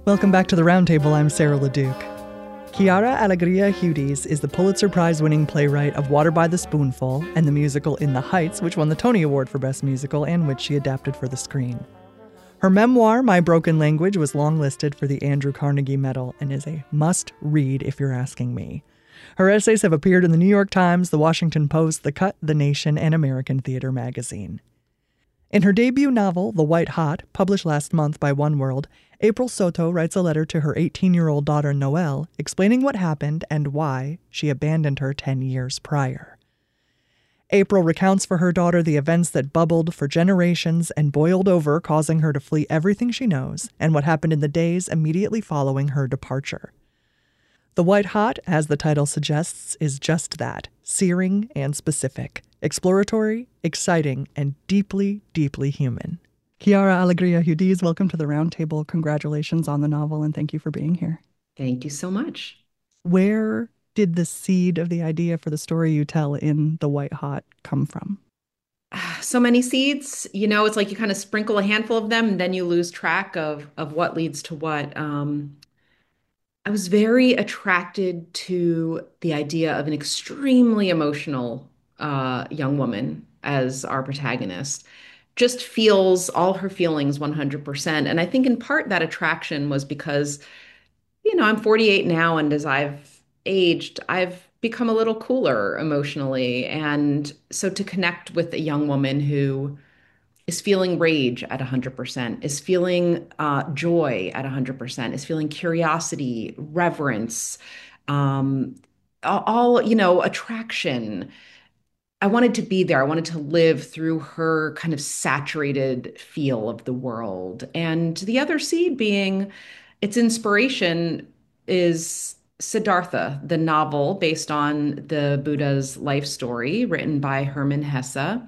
Welcome back to the Roundtable. I'm Sarah LeDuc. Chiara Alegria Hudes is the Pulitzer Prize-winning playwright of Water by the Spoonful and the musical In the Heights, which won the Tony Award for Best Musical and which she adapted for the screen. Her memoir, My Broken Language, was longlisted for the Andrew Carnegie Medal and is a must-read if you're asking me. Her essays have appeared in the New York Times, the Washington Post, The Cut, The Nation, and American Theater Magazine. In her debut novel, The White Hot, published last month by One World, April Soto writes a letter to her 18-year-old daughter Noelle, explaining what happened and why she abandoned her 10 years prior. April recounts for her daughter the events that bubbled for generations and boiled over, causing her to flee everything she knows, and what happened in the days immediately following her departure. The White Hot, as the title suggests, is just that, searing and specific, exploratory, exciting, and deeply, deeply human. Chiara Alegria Hudes, welcome to the Roundtable. Congratulations on the novel, and thank you for being here. Thank you so much. Where did the seed of the idea for the story you tell in The White Hot come from? So many seeds, it's like you kind of sprinkle a handful of them and then you lose track of what leads to what. I was very attracted to the idea of an extremely emotional young woman as our protagonist. Just feels all her feelings 100%. And I think in part that attraction was because I'm 48 now, and as I've aged, I've become a little cooler emotionally. And so to connect with a young woman who is feeling rage at 100%, is feeling joy at 100%, is feeling curiosity, reverence, um, attraction. I wanted to be there. I wanted to live through her kind of saturated feel of the world. And the other seed being its inspiration is Siddhartha, the novel based on the Buddha's life story written by Hermann Hesse.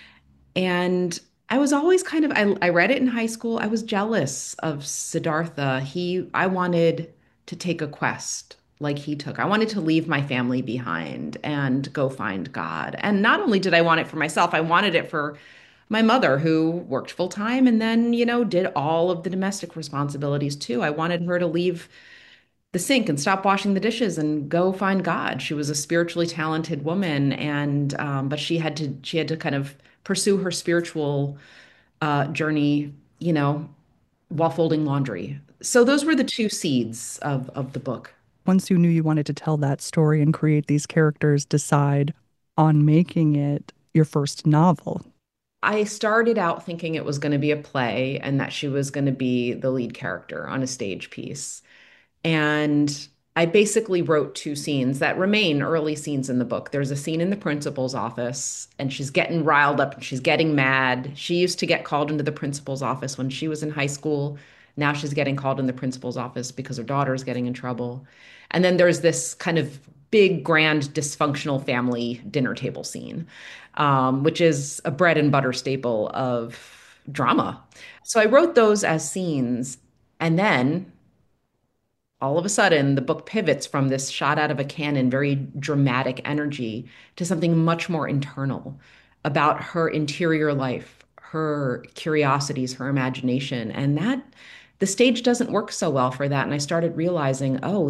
And I was always I read it in high school. I was jealous of Siddhartha. I wanted to take a quest like he took. I wanted to leave my family behind and go find God. And not only did I want it for myself, I wanted it for my mother who worked full time and then, did all of the domestic responsibilities too. I wanted her to leave the sink and stop washing the dishes and go find God. She was a spiritually talented woman, and but she had to kind of pursue her spiritual journey, while folding laundry. So those were the two seeds of the book. Once you knew you wanted to tell that story and create these characters, decide on making it your first novel. I started out thinking it was going to be a play and that she was going to be the lead character on a stage piece. And I basically wrote two scenes that remain early scenes in the book. There's a scene in the principal's office, and she's getting riled up and she's getting mad. She used to get called into the principal's office when she was in high school. Now she's getting called in the principal's office because her daughter's getting in trouble. And then there's this kind of big, grand, dysfunctional family dinner table scene, which is a bread and butter staple of drama. So I wrote those as scenes. And then all of a sudden, the book pivots from this shot out of a cannon, very dramatic energy to something much more internal about her interior life, her curiosities, her imagination. And that the stage doesn't work so well for that. And I started realizing, oh,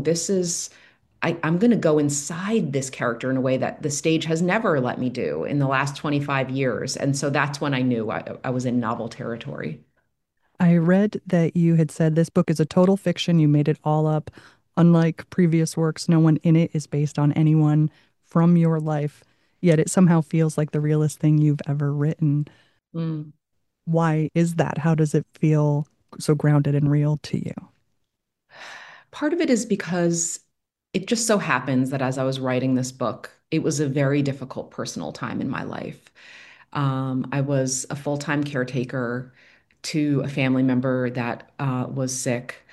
I'm going to go inside this character in a way that the stage has never let me do in the last 25 years. And so that's when I knew I was in novel territory. I read that you had said this book is a total fiction. You made it all up. Unlike previous works, no one in it is based on anyone from your life, yet it somehow feels like the realest thing you've ever written. Mm. Why is that? How does it feel so grounded and real to you? Part of it is because it just so happens that as I was writing this book, it was a very difficult personal time in my life. I was a full-time caretaker to a family member that was sick.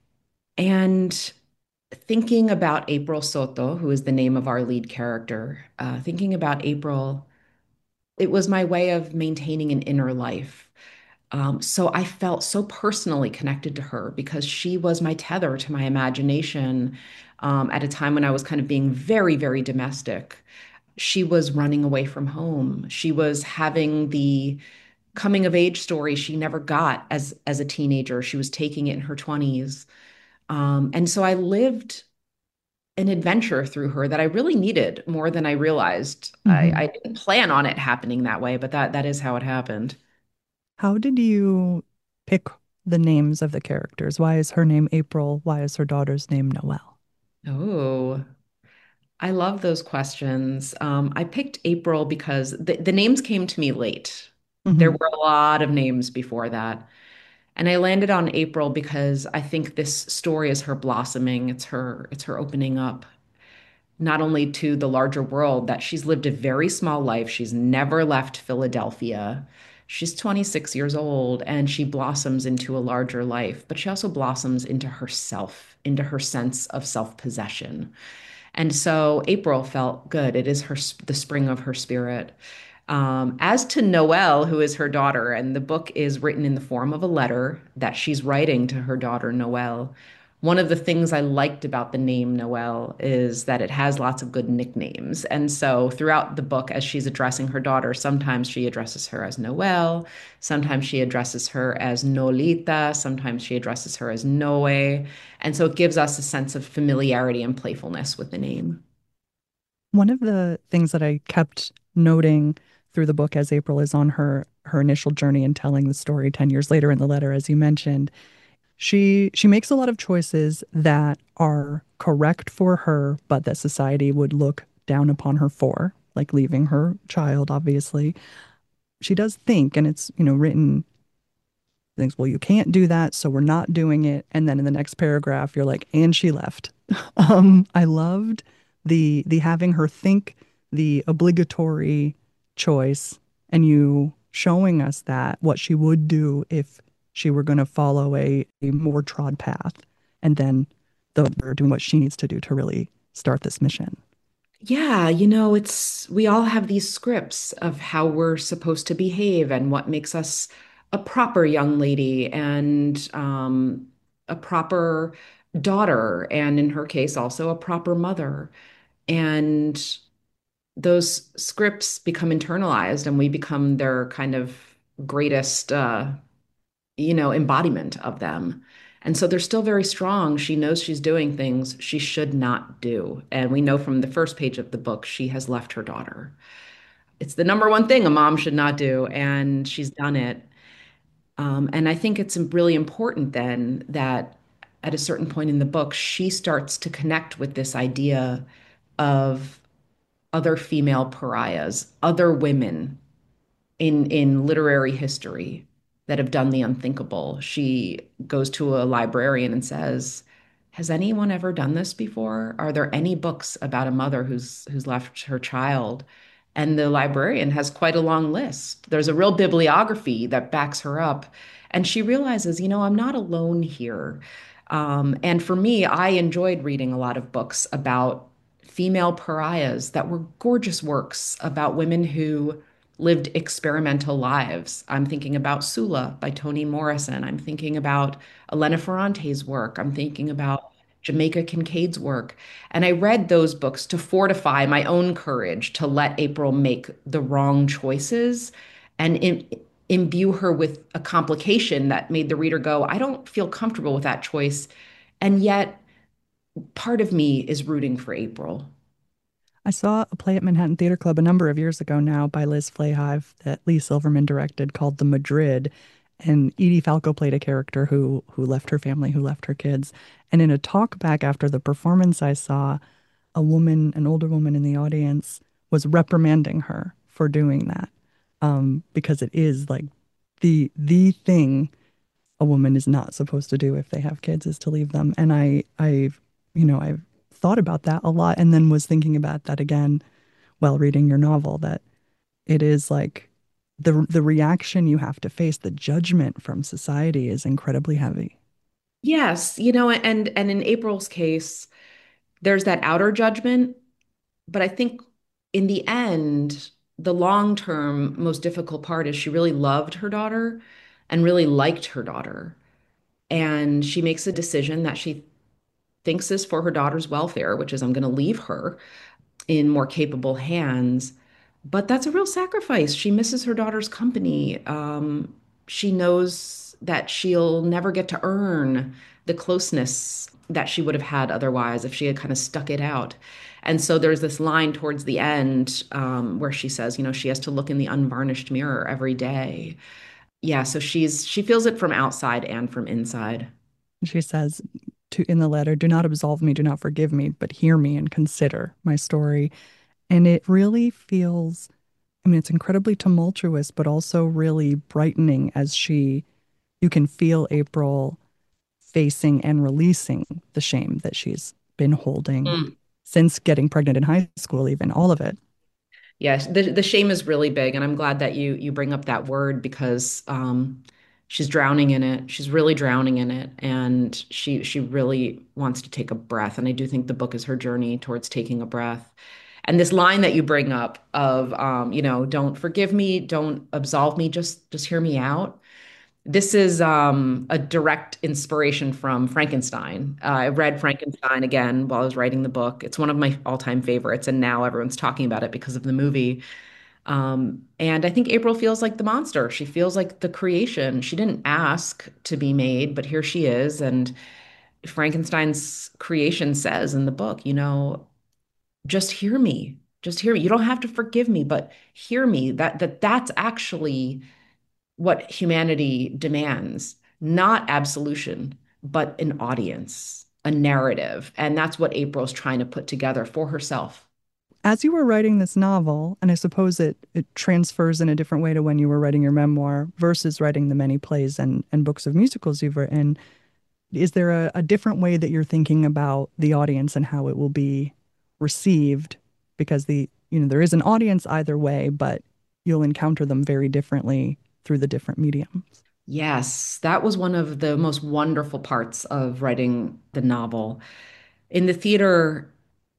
And thinking about April Soto, who is the name of our lead character, thinking about April, it was my way of maintaining an inner life. So I felt so personally connected to her because she was my tether to my imagination at a time when I was kind of being very, very domestic. She was running away from home. She was having the coming of age story she never got as a teenager. She was taking it in her 20s. And so I lived an adventure through her that I really needed more than I realized. Hmm. I didn't plan on it happening that way, but that is how it happened. How did you pick the names of the characters? Why is her name April? Why is her daughter's name Noelle? Oh, I love those questions. I picked April because the names came to me late. There Hmm. were a lot of names before that. And I landed on April because I think this story is her blossoming. It's her opening up, not only to the larger world, that she's lived a very small life. She's never left Philadelphia. She's 26 years old and she blossoms into a larger life, but she also blossoms into herself, into her sense of self-possession. And so April felt good. It is the spring of her spirit. As to Noelle, who is her daughter, and the book is written in the form of a letter that she's writing to her daughter, Noelle. One of the things I liked about the name Noelle is that it has lots of good nicknames. And so throughout the book, as she's addressing her daughter, sometimes she addresses her as Noelle, sometimes she addresses her as Nolita, sometimes she addresses her as Noe. And so it gives us a sense of familiarity and playfulness with the name. One of the things that I kept noting through the book as April is on her initial journey and telling the story 10 years later in the letter, as you mentioned, she makes a lot of choices that are correct for her, but that society would look down upon her for, like leaving her child, obviously. She does think, and it's, written things, well, you can't do that, so we're not doing it. And then in the next paragraph, you're like, and she left. I loved the having her think the obligatory choice and you showing us that what she would do if she were going to follow a more trod path, and then her doing what she needs to do to really start this mission. Yeah, we all have these scripts of how we're supposed to behave and what makes us a proper young lady and a proper daughter, and in her case, also a proper mother. And those scripts become internalized and we become their kind of greatest embodiment of them. And so they're still very strong. She knows she's doing things she should not do. And we know from the first page of the book, she has left her daughter. It's the number one thing a mom should not do, and she's done it. And I think it's really important then that at a certain point in the book, she starts to connect with this idea of other female pariahs, other women in literary history that have done the unthinkable. She goes to a librarian and says, "Has anyone ever done this before? Are there any books about a mother who's left her child?" And the librarian has quite a long list. There's a real bibliography that backs her up. And she realizes, I'm not alone here. And for me, I enjoyed reading a lot of books about female pariahs that were gorgeous works about women who lived experimental lives. I'm thinking about Sula by Toni Morrison. I'm thinking about Elena Ferrante's work. I'm thinking about Jamaica Kincaid's work. And I read those books to fortify my own courage to let April make the wrong choices and imbue her with a complication that made the reader go, I don't feel comfortable with that choice. And yet, part of me is rooting for April. I saw a play at Manhattan Theater Club a number of years ago now by Liz Flahive that Lee Silverman directed called The Madrid. And Edie Falco played a character who left her family, who left her kids. And in a talk back after the performance, I saw a woman, an older woman in the audience, was reprimanding her for doing that, because it is like the thing a woman is not supposed to do if they have kids is to leave them. And I've thought about that a lot, and then was thinking about that again while reading your novel, that it is like the reaction you have to face, the judgment from society is incredibly heavy. Yes, and in April's case, there's that outer judgment, but I think in the end, the long-term most difficult part is she really loved her daughter and really liked her daughter. And she makes a decision that she thinks is for her daughter's welfare, which is I'm going to leave her in more capable hands. but that's a real sacrifice. She misses her daughter's company. She knows that she'll never get to earn the closeness that she would have had otherwise if she had kind of stuck it out. And so there's this line towards the end where she says, she has to look in the unvarnished mirror every day. Yeah, so she feels it from outside and from inside. She says in the letter, "Do not absolve me, do not forgive me, but hear me and consider my story." And it really feels, I mean, it's incredibly tumultuous, but also really brightening as you can feel April facing and releasing the shame that she's been holding since getting pregnant in high school, even all of it. Yes, the shame is really big, and I'm glad that you bring up that word because she's drowning in it. She's really drowning in it, and she really wants to take a breath. And I do think the book is her journey towards taking a breath. And this line that you bring up of don't forgive me, don't absolve me, just hear me out. This is a direct inspiration from Frankenstein. I read Frankenstein again while I was writing the book. It's one of my all-time favorites, and now everyone's talking about it because of the movie. And I think April feels like the monster. She feels like the creation. She didn't ask to be made, but here she is. And Frankenstein's creation says in the book, just hear me. Just hear me. You don't have to forgive me, but hear me. That's actually what humanity demands, not absolution, but an audience, a narrative. And that's what April's trying to put together for herself. As you were writing this novel, and I suppose it transfers in a different way to when you were writing your memoir versus writing the many plays and books of musicals you've written, is there a different way that you're thinking about the audience and how it will be received? Because there is an audience either way, but you'll encounter them very differently through the different mediums. Yes, that was one of the most wonderful parts of writing the novel. In the theater,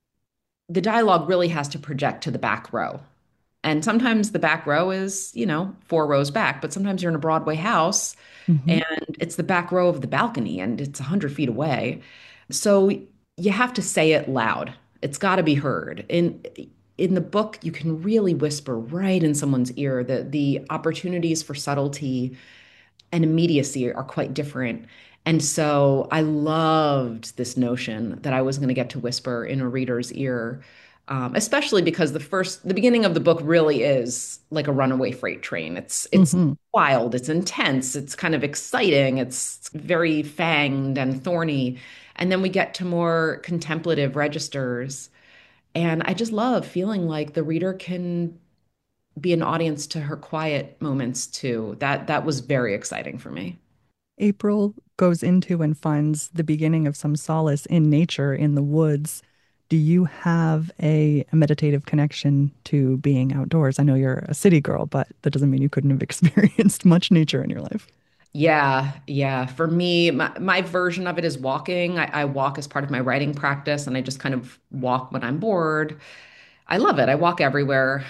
the dialogue really has to project to the back row. And sometimes the back row is, four rows back, but sometimes you're in a Broadway house Hmm. and it's the back row of the balcony and it's 100 feet away. So you have to say it loud. It's got to be heard. In the book, you can really whisper right in someone's ear. The opportunities for subtlety and immediacy are quite different. And so I loved this notion that I was going to get to whisper in a reader's ear, especially because the beginning of the book really is like a runaway freight train. It's Hmm. wild, it's intense, it's kind of exciting, it's very fanged and thorny. And then we get to more contemplative registers. And I just love feeling like the reader can be an audience to her quiet moments too. That was very exciting for me. April goes into and finds the beginning of some solace in nature, in the woods. Do you have a meditative connection to being outdoors? I know you're a city girl, but that doesn't mean you couldn't have experienced much nature in your life. Yeah, yeah. For me, my version of it is walking. I walk as part of my writing practice, and I just kind of walk when I'm bored. I love it. I walk everywhere.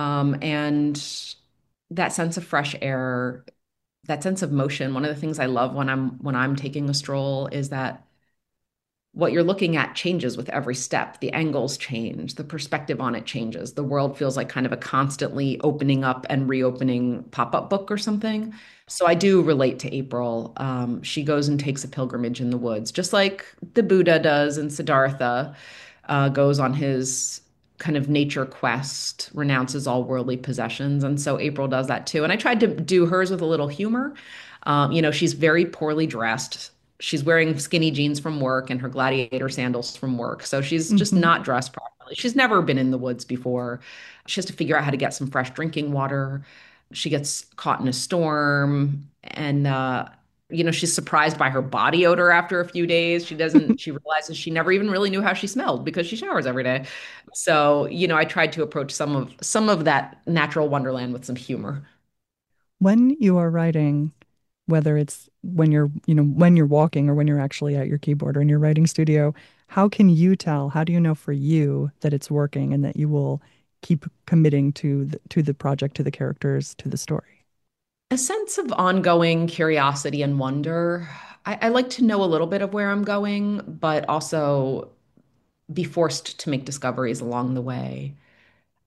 And that sense of fresh air, that sense of motion, one of the things I love when I'm taking a stroll is that what you're looking at changes with every step. The angles change, the perspective on it changes. The world feels like kind of a constantly opening up and reopening pop-up book or something. So I do relate to April. She goes and takes a pilgrimage in the woods, just like the Buddha does, and Siddhartha goes on his kind of nature quest, renounces all worldly possessions. And so April does that too. And I tried to do hers with a little humor. She's very poorly dressed. She's wearing skinny jeans from work and her gladiator sandals from work. So she's just Hmm. not dressed properly. She's never been in the woods before. She has to figure out how to get some fresh drinking water. She gets caught in a storm and she's surprised by her body odor after a few days. She realizes she never even really knew how she smelled because she showers every day. So, I tried to approach some of that natural wonderland with some humor. When you are writing, whether it's when you're walking or when you're actually at your keyboard or in your writing studio, how can you tell, how do you know for you that it's working and that you will keep committing to the project, to the characters, to the story? A sense of ongoing curiosity and wonder. I like to know a little bit of where I'm going, but also be forced to make discoveries along the way.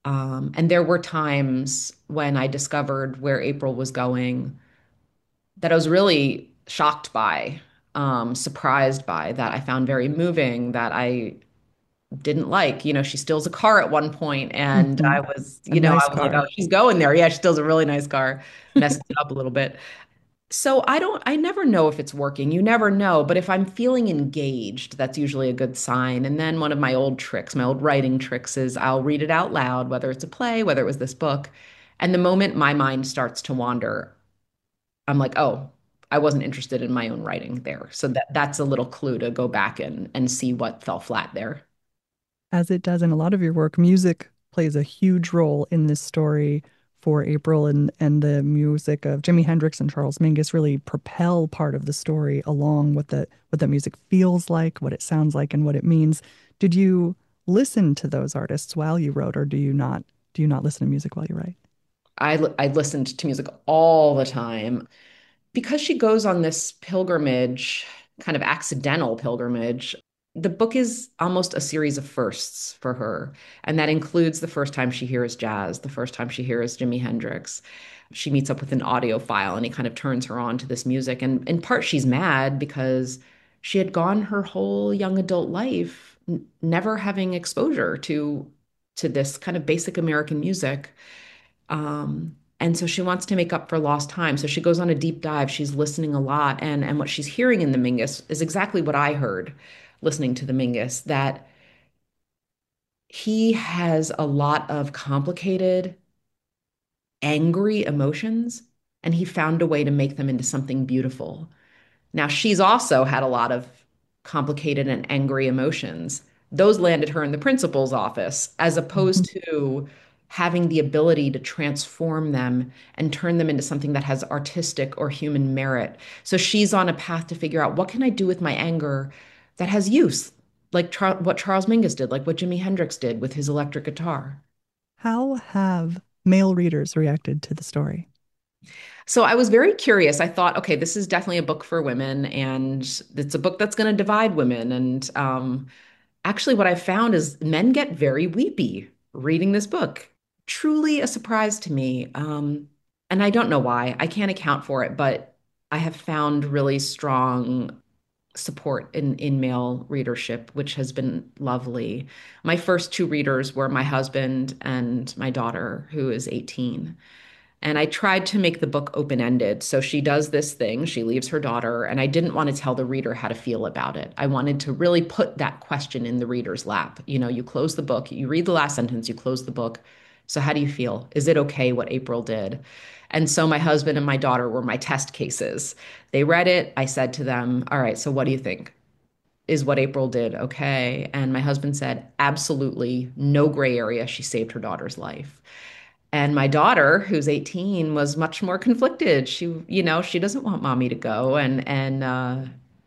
And there were times when I discovered where April was going that I was really shocked by, surprised by, that I found very moving, that I didn't like. She steals a car at one point, and Hmm. A I nice was like, oh, car. she's going there. Yeah, she steals a really nice car, messes it up a little bit. So I never know if it's working. You never know. But if I'm feeling engaged, that's usually a good sign. And then one of my old tricks, my old writing tricks is I'll read it out loud, whether it's a play, whether it was this book. And the moment my mind starts to wander, I'm like, oh, I wasn't interested in my own writing there. So that's a little clue to go back and see what fell flat there. As it does in a lot of your work, music plays a huge role in this story for April, and the music of Jimi Hendrix and Charles Mingus really propel part of the story along what the music feels like, what it sounds like, and what it means. Did you listen to those artists while you wrote, or do you not listen to music while you write? I listened to music all the time because she goes on this pilgrimage, kind of accidental pilgrimage. The book is almost a series of firsts for her. And that includes the first time she hears jazz, the first time she hears Jimi Hendrix. She meets up with an audiophile and he kind of turns her on to this music. And in part, she's mad because she had gone her whole young adult life never having exposure to this kind of basic American music. And so she wants to make up for lost time. So she goes on a deep dive. She's listening a lot. And what she's hearing in the Mingus is exactly what I heard listening to the Mingus, that he has a lot of complicated, angry emotions, and he found a way to make them into something beautiful. Now, she's also had a lot of complicated and angry emotions. Those landed her in the principal's office, as Mhm. opposed to having the ability to transform them and turn them into something that has artistic or human merit. So she's on a path to figure out, what can I do with my anger that has use, like what Charles Mingus did, like what Jimi Hendrix did with his electric guitar. How have male readers reacted to the story? So I was very curious. I thought, okay, this is definitely a book for women, and it's a book that's going to divide women. And actually, what I found is men get very weepy reading this book. Truly a surprise to me. And I don't know why. I can't account for it, but I have found really strong support in male readership, which has been lovely. My first two readers were my husband and my daughter, who is 18. And I tried to make the book open-ended. So she does this thing, she leaves her daughter, and I didn't want to tell the reader how to feel about it. I wanted to really put that question in the reader's lap. You close the book, you read the last sentence, you close the book. So how do you feel? Is it okay what April did? And so my husband and my daughter were my test cases. They read it. I said to them, all right, so what do you think? Is what April did okay? And my husband said, absolutely, no gray area. She saved her daughter's life. And my daughter, who's 18, was much more conflicted. She doesn't want mommy to go, and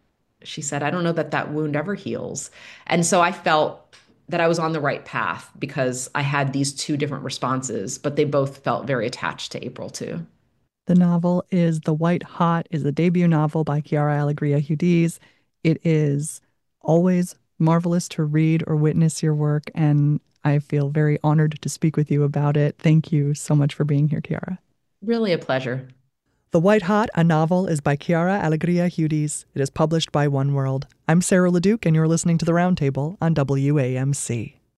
she said, I don't know that that wound ever heals. And so I felt that I was on the right path because I had these two different responses, but they both felt very attached to April too. The novel is The White Hot, is a debut novel by Chiara Alegria Hudiz. It is always marvelous to read or witness your work, and I feel very honored to speak with you about it. Thank you so much for being here, Chiara. Really a pleasure. The White Hot, a novel, is by Chiara Alegria Hudiz. It is published by One World. I'm Sarah LeDuc, and you're listening to The Roundtable on WAMC.